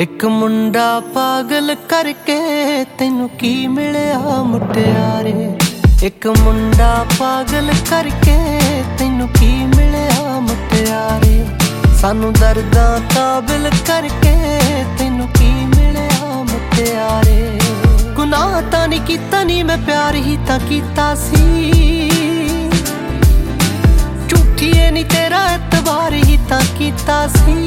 एक मुंडा पागल करके तैनू की मिलिया मुटियारे। एक मुंडा पागल करके तैनू की मिलिया मुटियारे। सानू दर्दां काबिल करके तैनू की मिलिया मुटियारे। गुनाह तां नहीं कीता नी मैं प्यार ही तां कीता सी। झूठी ऐ नी तेरा एतबार ही तां कीता सी।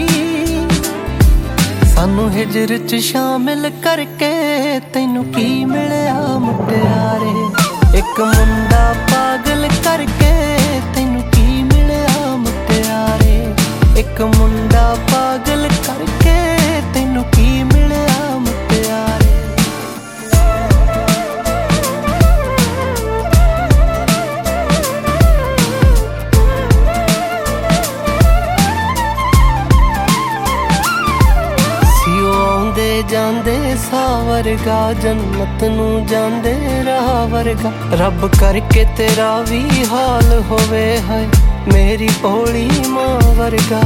सानू हिजर च शामिल करके तैनू की मिलिया मुटियारे। एक मुंडा पागल करके तैनू की मिलिया मुटियारे। एक मुंडा पागल करके तैनू की मिलिया मुटियारे। जांदे सा वर्गा जन्नत नू जांदे राह वर्गा। रब करके तेरा भी हाल होवे है मेरी भोली मां वर्गा।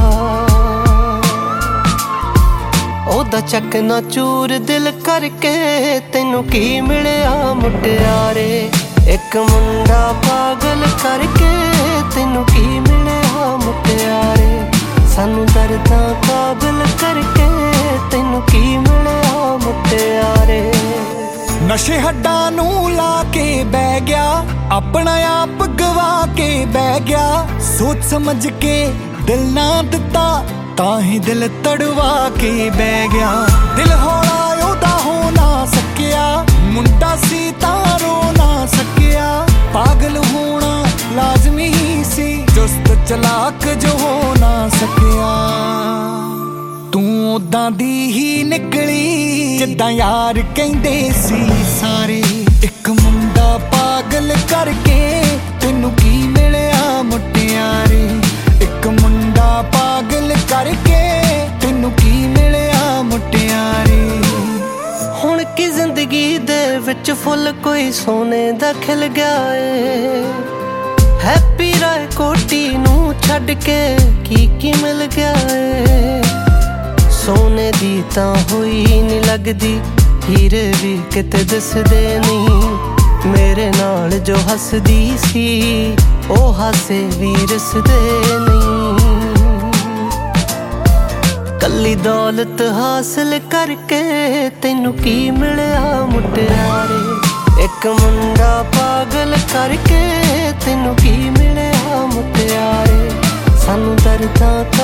ओदा चकना चूर दिल करके तैनू की मिलिया मुटियारे। एक मुंडा पागल करके तैनू की मिलिया मुटियारे। सानू दर्दां काबिल करके तैनू की मिलिया मुटियारे। नशे हड्डां नू ला के बह गया, अपना आप गवा के बह गया। सोच समझ के दिल ना दिता ताही दिल तड़वा के बह गया। दिल होना ओदा हो ना सकिया, मुंडा सी तां रो ना सकिया। पागल होना लाजमी ही सी, चुस्त चलाक जो हो ना सकिया। तू उदां दी ही निकली जिद्दां यार कहंदे सी सारे। एक मुंडा पागल करके तैनू की मिलिया मुटियारे। एक मुंडा पागल करके तैनू की मिलिया मुटियारे। हुण की जिंदगी दे विच फुल कोई सोने दा खिल गया है। हैप्पी राय कोटी नू छड्ड के की मिल गया है। सोने दी तां होई नी लगदी, हीरे भी किते दिसदे नहीं। मेरे नाल जो हसदी सी ओ हासे भी रिसदे नहीं। कल्ली दौलत हासिल करके तैनू की मिलिया मुटियारे। एक मुंडा पागल करके तैनू की मिलिया मुटियारे। सानू दर्दां